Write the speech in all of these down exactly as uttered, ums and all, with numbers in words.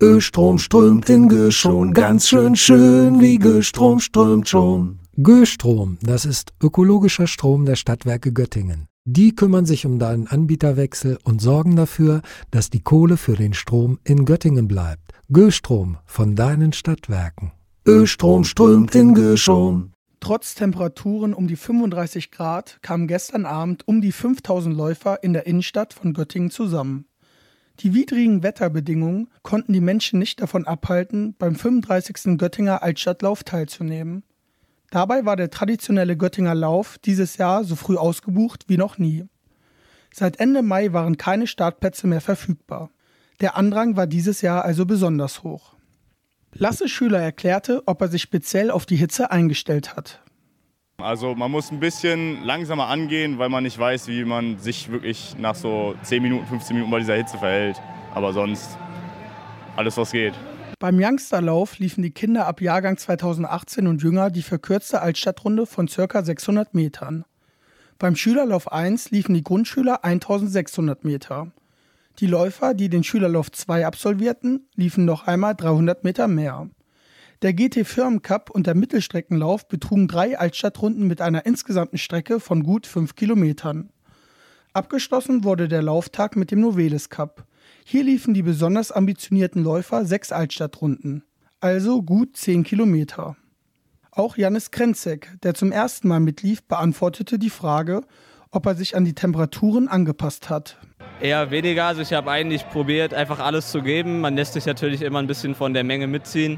Östrom strömt in Göschon, ganz schön schön, wie Göstrom strömt schon. Göstrom, das ist ökologischer Strom der Stadtwerke Göttingen. Die kümmern sich um deinen Anbieterwechsel und sorgen dafür, dass die Kohle für den Strom in Göttingen bleibt. Göstrom von deinen Stadtwerken. Östrom strömt in Göschon. Trotz Temperaturen um die fünfunddreißig Grad kamen gestern Abend um die fünftausend Läufer in der Innenstadt von Göttingen zusammen. Die widrigen Wetterbedingungen konnten die Menschen nicht davon abhalten, beim fünfunddreißigsten Göttinger Altstadtlauf teilzunehmen. Dabei war der traditionelle Göttinger Lauf dieses Jahr so früh ausgebucht wie noch nie. Seit Ende Mai waren keine Startplätze mehr verfügbar. Der Andrang war dieses Jahr also besonders hoch. Lasse Schüler erklärte, ob er sich speziell auf die Hitze eingestellt hat. Also man muss ein bisschen langsamer angehen, weil man nicht weiß, wie man sich wirklich nach so zehn Minuten, fünfzehn Minuten bei dieser Hitze verhält. Aber sonst alles, was geht. Beim Youngsterlauf liefen die Kinder ab Jahrgang zweitausendachtzehn und jünger die verkürzte Altstadtrunde von ca. sechshundert Metern. Beim Schülerlauf eins liefen die Grundschüler eintausendsechshundert Meter. Die Läufer, die den Schülerlauf zwei absolvierten, liefen noch einmal dreihundert Meter mehr. Der G T-Firmencup und der Mittelstreckenlauf betrugen drei Altstadtrunden mit einer insgesamten Strecke von gut fünf Kilometern. Abgeschlossen wurde der Lauftag mit dem Novelis Cup. Hier liefen die besonders ambitionierten Läufer sechs Altstadtrunden, also gut zehn Kilometer. Auch Jannis Krenzek, der zum ersten Mal mitlief, beantwortete die Frage, ob er sich an die Temperaturen angepasst hat. Eher weniger, also ich habe eigentlich probiert, einfach alles zu geben. Man lässt sich natürlich immer ein bisschen von der Menge mitziehen,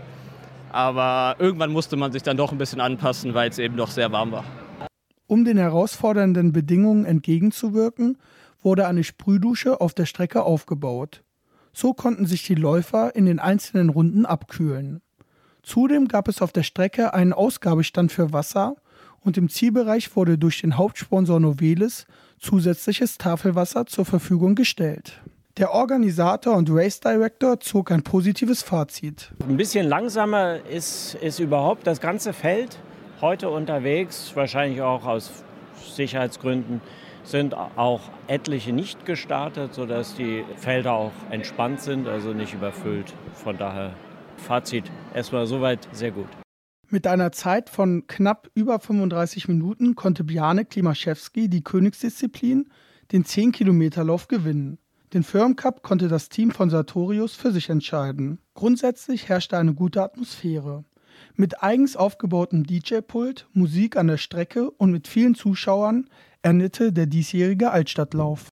aber irgendwann musste man sich dann doch ein bisschen anpassen, weil es eben doch sehr warm war. Um den herausfordernden Bedingungen entgegenzuwirken, wurde eine Sprühdusche auf der Strecke aufgebaut. So konnten sich die Läufer in den einzelnen Runden abkühlen. Zudem gab es auf der Strecke einen Ausgabestand für Wasser und im Zielbereich wurde durch den Hauptsponsor Novelis zusätzliches Tafelwasser zur Verfügung gestellt. Der Organisator und Race Director zog ein positives Fazit. Ein bisschen langsamer ist, ist überhaupt das ganze Feld heute unterwegs, wahrscheinlich auch aus Sicherheitsgründen. Sind auch etliche nicht gestartet, sodass die Felder auch entspannt sind, also nicht überfüllt. Von daher Fazit erstmal soweit sehr gut. Mit einer Zeit von knapp über fünfunddreißig Minuten konnte Bjarne Klimaszewski die Königsdisziplin, den zehn-Kilometer-Lauf, gewinnen. Den Firmencup konnte das Team von Sartorius für sich entscheiden. Grundsätzlich herrschte eine gute Atmosphäre. Mit eigens aufgebautem D J-Pult, Musik an der Strecke und mit vielen Zuschauern endete der diesjährige Altstadtlauf.